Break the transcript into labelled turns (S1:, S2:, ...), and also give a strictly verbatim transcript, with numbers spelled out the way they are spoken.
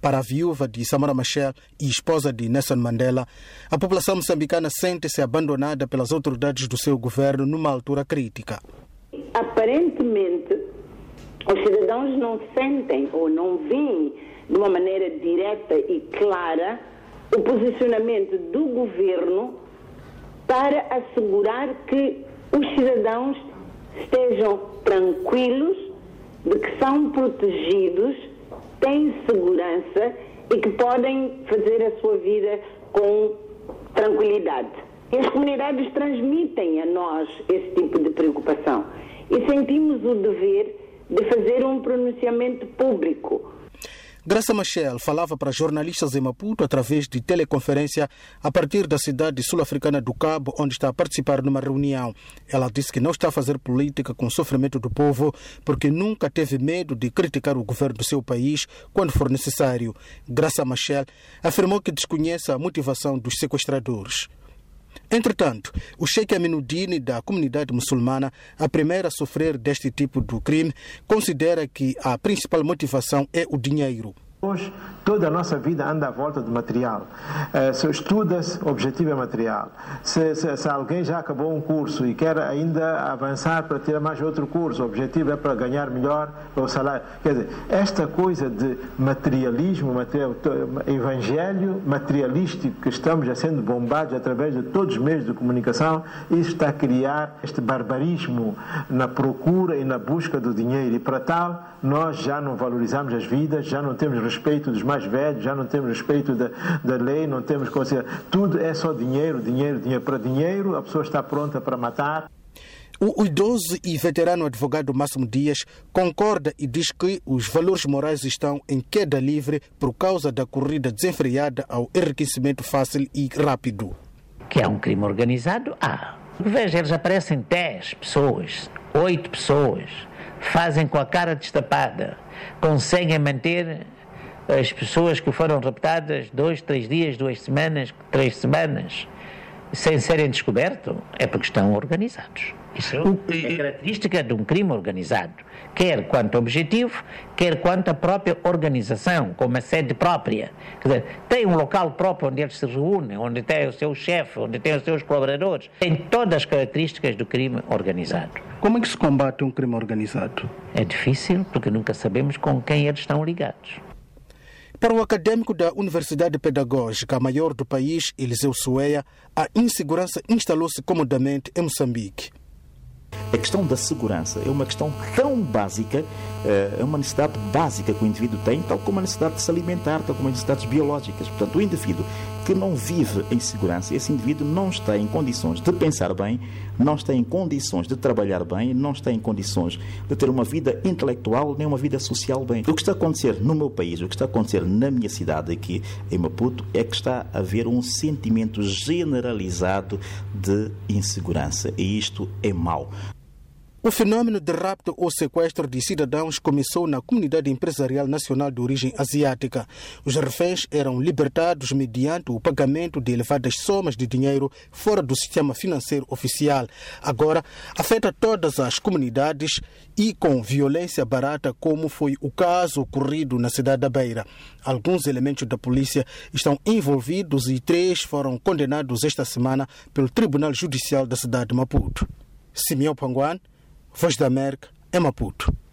S1: Para a viúva de Samora Machel e esposa de Nelson Mandela, a população moçambicana sente-se abandonada pelas autoridades do seu governo numa altura crítica.
S2: Aparentemente, os cidadãos não sentem ou não veem de uma maneira direta e clara o posicionamento do governo para assegurar que os cidadãos estejam tranquilos de que são protegidos, têm segurança e que podem fazer a sua vida com tranquilidade. E as comunidades transmitem a nós esse tipo de preocupação e sentimos o dever de fazer um pronunciamento público.
S1: Graça Machel falava para jornalistas em Maputo através de teleconferência a partir da cidade sul-africana do Cabo, onde está a participar numa reunião. Ela disse que não está a fazer política com o sofrimento do povo porque nunca teve medo de criticar o governo do seu país quando for necessário. Graça Machel afirmou que desconhece a motivação dos sequestradores. Entretanto, o Sheikh Aminuddin da comunidade muçulmana, a primeira a sofrer deste tipo de crime, considera que a principal motivação é o dinheiro.
S3: Hoje, toda a nossa vida anda à volta do material. Uh, se estuda-se, o objetivo é material. Se, se, se alguém já acabou um curso e quer ainda avançar para ter mais outro curso, o objetivo é para ganhar melhor o salário. Quer dizer, esta coisa de materialismo, material, evangelho materialístico que estamos a sendo bombados através de todos os meios de comunicação, isso está a criar este barbarismo na procura e na busca do dinheiro. E para tal, nós já não valorizamos as vidas, já não temos respeito dos mais velhos, já não temos respeito da, da lei, não temos consideração. Tudo é só dinheiro, dinheiro, dinheiro. Para dinheiro, a pessoa está pronta para matar.
S1: O idoso e veterano advogado Máximo Dias concorda e diz que os valores morais estão em queda livre por causa da corrida desenfreada ao enriquecimento fácil e rápido.
S4: Que é um crime organizado? Ah, veja, eles aparecem dez pessoas, oito pessoas, fazem com a cara destapada, conseguem manter as pessoas que foram raptadas dois, três dias, duas semanas, três semanas, sem serem descobertos, é porque estão organizados. Isso é característica de um crime organizado, quer quanto ao objetivo, quer quanto à própria organização, com uma sede própria. Quer dizer, tem um local próprio onde eles se reúnem, onde tem o seu chefe, onde tem os seus colaboradores. Tem todas as características do crime organizado.
S1: Como é que se combate um crime organizado?
S4: É difícil, porque nunca sabemos com quem eles estão ligados.
S1: Para o académico da Universidade Pedagógica, a maior do país, Eliseu Soeia, a insegurança instalou-se comodamente em Moçambique.
S5: A questão da segurança é uma questão tão básica, é uma necessidade básica que o indivíduo tem, tal como a necessidade de se alimentar, tal como as necessidades biológicas. Portanto, o indivíduo que não vive em segurança, esse indivíduo não está em condições de pensar bem, não está em condições de trabalhar bem, não está em condições de ter uma vida intelectual nem uma vida social bem. O que está a acontecer no meu país, o que está a acontecer na minha cidade aqui em Maputo, é que está a haver um sentimento generalizado de insegurança, e isto é mau.
S1: O fenômeno de rapto ou sequestro de cidadãos começou na comunidade empresarial nacional de origem asiática. Os reféns eram libertados mediante o pagamento de elevadas somas de dinheiro fora do sistema financeiro oficial. Agora, afeta todas as comunidades e com violência barata, como foi o caso ocorrido na cidade da Beira. Alguns elementos da polícia estão envolvidos e três foram condenados esta semana pelo Tribunal Judicial da cidade de Maputo. Simeão Panguan, Voz da América, em Maputo.